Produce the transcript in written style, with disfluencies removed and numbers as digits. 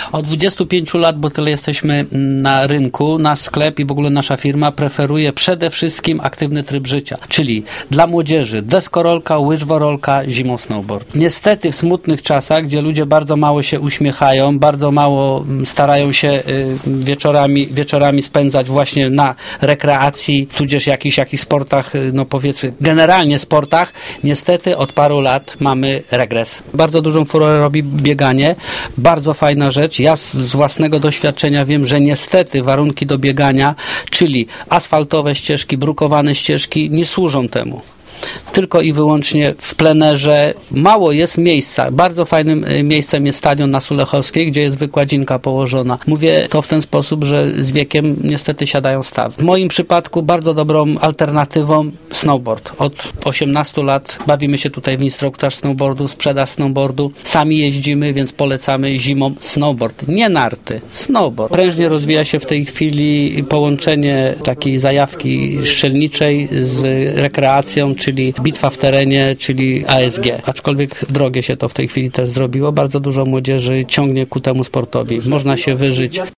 Od 25 lat, bo tyle jesteśmy na rynku, nasz sklep i w ogóle nasza firma preferuje przede wszystkim aktywny tryb życia, czyli dla młodzieży deskorolka, łyżworolka, zimą snowboard. Niestety w smutnych czasach, gdzie ludzie bardzo mało się uśmiechają, bardzo mało starają się wieczorami spędzać właśnie na rekreacji, tudzież jakichś sportach, no powiedzmy generalnie sportach, niestety od paru lat mamy regres. Bardzo dużą furorę robi bieganie, bardzo fajna rzecz. Ja z własnego doświadczenia wiem, że niestety warunki do biegania, czyli asfaltowe ścieżki, brukowane ścieżki nie służą temu. Tylko i wyłącznie w plenerze. Mało jest miejsca. Bardzo fajnym miejscem jest stadion na Sulechowskiej, gdzie jest wykładzinka położona. Mówię to w ten sposób, że z wiekiem niestety siadają stawy. W moim przypadku bardzo dobrą alternatywą snowboard. Od 18 lat bawimy się tutaj w instruktaż snowboardu, sprzedaż snowboardu. Sami jeździmy, więc polecamy zimą snowboard. Nie narty, snowboard. Prężnie rozwija się w tej chwili połączenie takiej zajawki strzelniczej z rekreacją, czyli bitwa w terenie, czyli ASG. Aczkolwiek drogie się to w tej chwili też zrobiło. Bardzo dużo młodzieży ciągnie ku temu sportowi. Można się wyżyć.